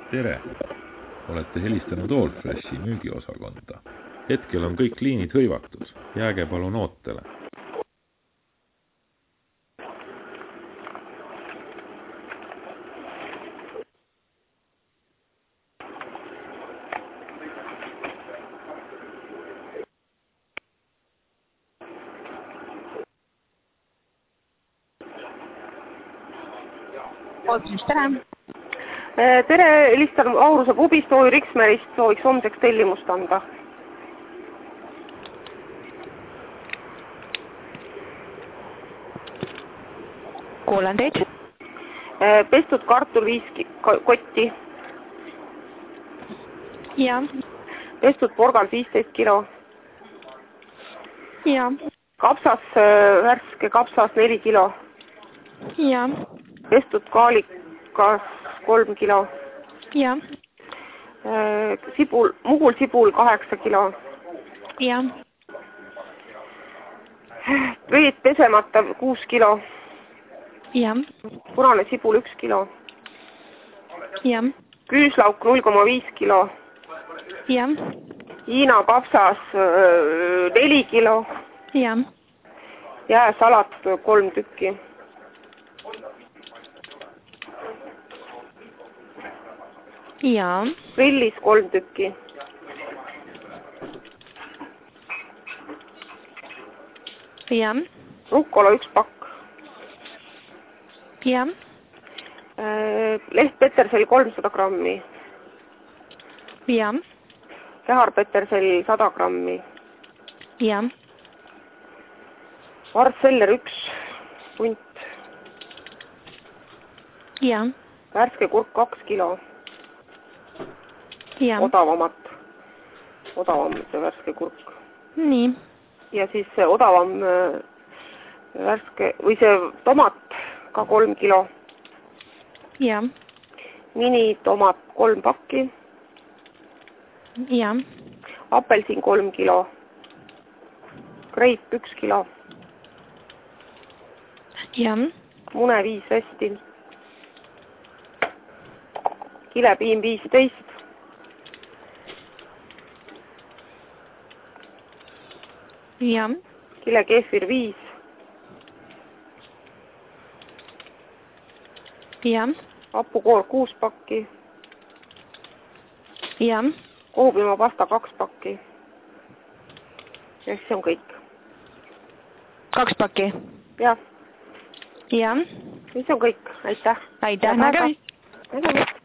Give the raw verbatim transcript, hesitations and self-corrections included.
Tere! Olete helistanud Allfreshi müügiosakonda. Hetkel on kõik liinid hõivatud. Jääge palun ootele. Tere! Tere, helistan Auruse pubist, Ooi Riksmerist, sooviks homseks tellimust anda. Kuulen teid. Pestud kartul viis kotti. Ja. Pestud porgand viisteist kilo. Ja. Kapsas, värske kapsas neli kilo. Ja. Pestud kaalikas kolm kilo. Ja. Sibul, mugul sibul kaheksa kilo. Ja. Veed pesemata kuus kilo. Ja. Punane sibul üks kilo. Ja. Küüslauk null koma viis kilo. Ja. Hiina kapsas neli kilo. Ja. Jääsalat kolm tükki. Ja. Grillis kolm tükki. Ja. Rukkola üks pakk. Ja. Lehtpetersel kolmsada grammi. Ja. Käharpetersel sada grammi. Ja. Vartseller üks punt. Ja. Värske kurk kaks kilo. Ja. Odavamat. Odavam see värske kurk. Nii. Ja siis see odavam värske, või see tomat ka kolm kilo. Ja. Mini tomat kolm pakki. Ja. Apelsin kolm kilo. Greip üks kilo. Ja. Mune viis resti. Kilepiim viisteist. Ja. Kilekeefir viis. Ja. Hapukoor kuus pakki. Ja. Kohupiimapasta kaks pakki. Ja siis on kõik. Kaks pakki. Jah. Ja. Siis on kõik. Aitäh. Aitäh, nägemist. Nägemist.